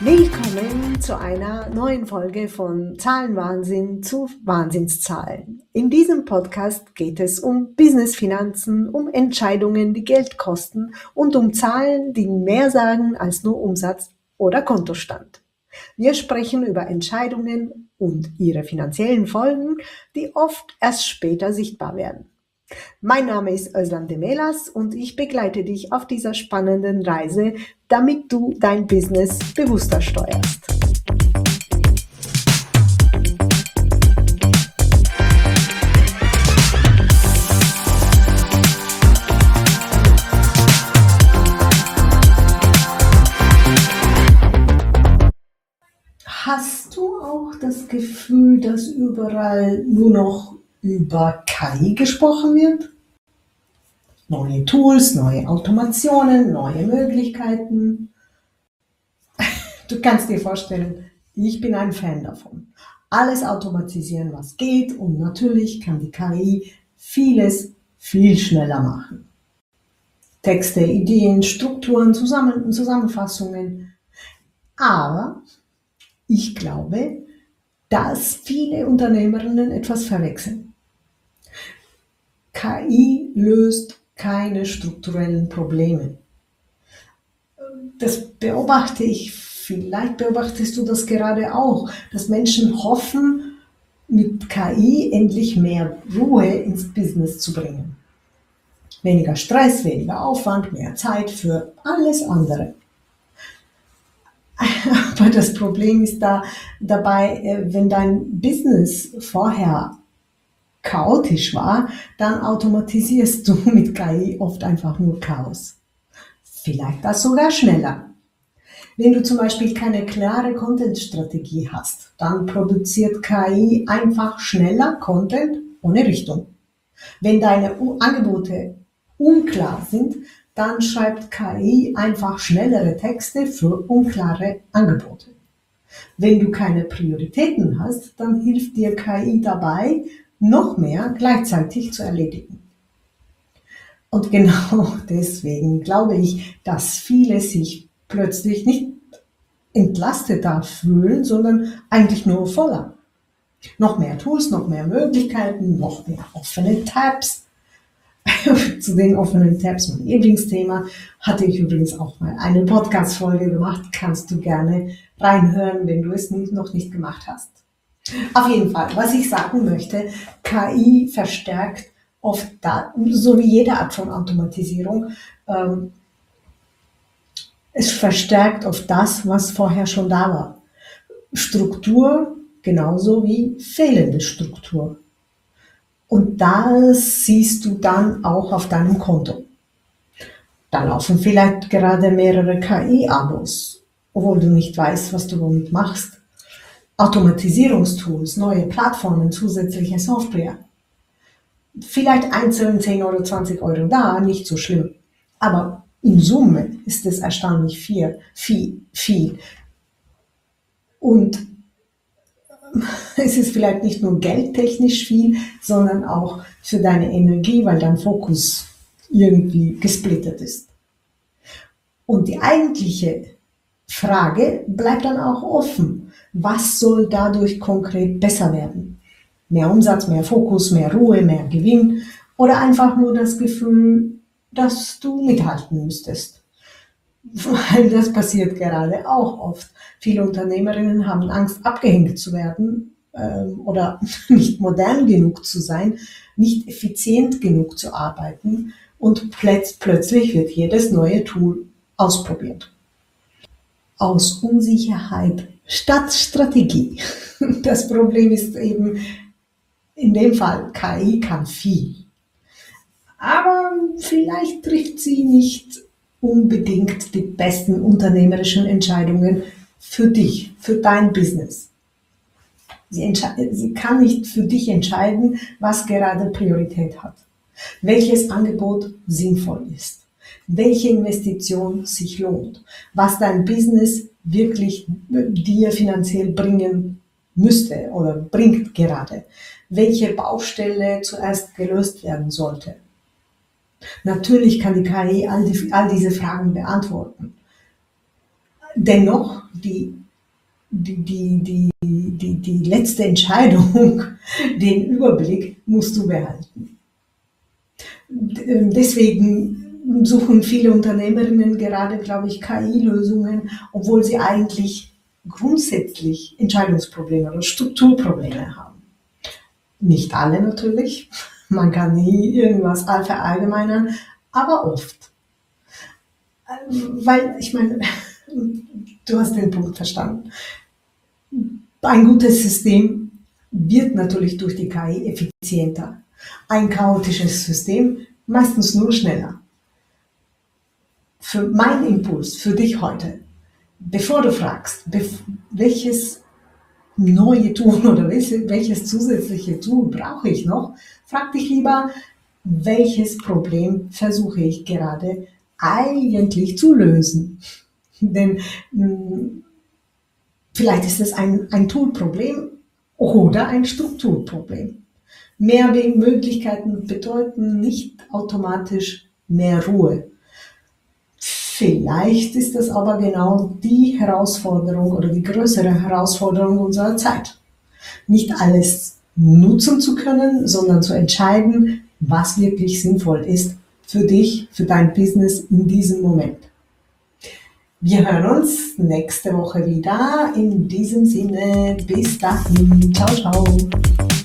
Willkommen zu einer neuen Folge von Zahlenwahnsinn zu Wahnsinnszahlen. In diesem Podcast geht es um Business-Finanzen, um Entscheidungen, die Geld kosten und um Zahlen, die mehr sagen als nur Umsatz oder Kontostand. Wir sprechen über Entscheidungen und ihre finanziellen Folgen, die oft erst später sichtbar werden. Mein Name ist Özlem Demelas und ich begleite dich auf dieser spannenden Reise, damit du dein Business bewusster steuerst. Hast du auch das Gefühl, dass überall nur noch über KI gesprochen wird? Neue Tools, neue Automationen, neue Möglichkeiten. Du kannst dir vorstellen, ich bin ein Fan davon. Alles automatisieren, was geht, und natürlich kann die KI vieles viel schneller machen. Texte, Ideen, Strukturen, Zusammenfassungen. Aber ich glaube, dass viele Unternehmerinnen etwas verwechseln. KI löst keine strukturellen Probleme. Das beobachte ich, vielleicht beobachtest du das gerade auch, dass Menschen hoffen, mit KI endlich mehr Ruhe ins Business zu bringen. Weniger Stress, weniger Aufwand, mehr Zeit für alles andere. Aber das Problem ist dabei, wenn dein Business vorher chaotisch war, dann automatisierst du mit KI oft einfach nur Chaos. Vielleicht das sogar schneller. Wenn du zum Beispiel keine klare Content-Strategie hast, dann produziert KI einfach schneller Content ohne Richtung. Wenn deine Angebote unklar sind, dann schreibt KI einfach schnellere Texte für unklare Angebote. Wenn du keine Prioritäten hast, dann hilft dir KI dabei, noch mehr gleichzeitig zu erledigen. Und genau deswegen glaube ich, dass viele sich plötzlich nicht entlasteter fühlen, sondern eigentlich nur voller. Noch mehr Tools, noch mehr Möglichkeiten, noch mehr offene Tabs. Zu den offenen Tabs, mein Lieblingsthema, hatte ich übrigens auch mal eine Podcast-Folge gemacht. Kannst du gerne reinhören, wenn du es noch nicht gemacht hast. Auf jeden Fall, was ich sagen möchte, KI verstärkt oft, so wie jede Art von Automatisierung, es verstärkt oft das, was vorher schon da war. Struktur genauso wie fehlende Struktur. Und das siehst du dann auch auf deinem Konto. Da laufen vielleicht gerade mehrere KI-Abos, obwohl du nicht weißt, was du damit machst. Automatisierungstools, neue Plattformen, zusätzliche Software. Vielleicht einzeln 10 Euro, 20 Euro da, nicht so schlimm. Aber in Summe ist es erstaunlich viel. Und es ist vielleicht nicht nur geldtechnisch viel, sondern auch für deine Energie, weil dein Fokus irgendwie gesplittet ist. Und die eigentliche Frage bleibt dann auch offen. Was soll dadurch konkret besser werden? Mehr Umsatz, mehr Fokus, mehr Ruhe, mehr Gewinn oder einfach nur das Gefühl, dass du mithalten müsstest? Weil das passiert gerade auch oft. Viele Unternehmerinnen haben Angst, abgehängt zu werden oder nicht modern genug zu sein, nicht effizient genug zu arbeiten, und plötzlich wird jedes neue Tool ausprobiert. Aus Unsicherheit statt Strategie. Das Problem ist eben in dem Fall, KI kann viel. Aber vielleicht trifft sie nicht unbedingt die besten unternehmerischen Entscheidungen für dich, für dein Business. Sie kann nicht für dich entscheiden, was gerade Priorität hat, welches Angebot sinnvoll ist, welche Investition sich lohnt, was dein Business wirklich dir finanziell bringen müsste oder bringt gerade, welche Baustelle zuerst gelöst werden sollte. Natürlich kann die KI all diese Fragen beantworten. Dennoch, die letzte Entscheidung, den Überblick musst du behalten. Deswegen suchen viele Unternehmerinnen gerade, glaube ich, KI-Lösungen, obwohl sie eigentlich grundsätzlich Entscheidungsprobleme oder Strukturprobleme haben. Nicht alle natürlich, man kann nie irgendwas verallgemeinern, aber oft. Weil, ich meine, du hast den Punkt verstanden. Ein gutes System wird natürlich durch die KI effizienter. Ein chaotisches System meistens nur schneller. Für mein Impuls, für dich heute, bevor du fragst, welches neue Tool oder welches zusätzliche Tool brauche ich noch, frag dich lieber, welches Problem versuche ich gerade eigentlich zu lösen. Denn vielleicht ist es ein Toolproblem oder ein Strukturproblem. Mehr Möglichkeiten bedeuten nicht automatisch mehr Ruhe. Vielleicht ist das aber genau die Herausforderung oder die größere Herausforderung unserer Zeit. Nicht alles nutzen zu können, sondern zu entscheiden, was wirklich sinnvoll ist für dich, für dein Business in diesem Moment. Wir hören uns nächste Woche wieder. In diesem Sinne, bis dahin. Ciao, ciao.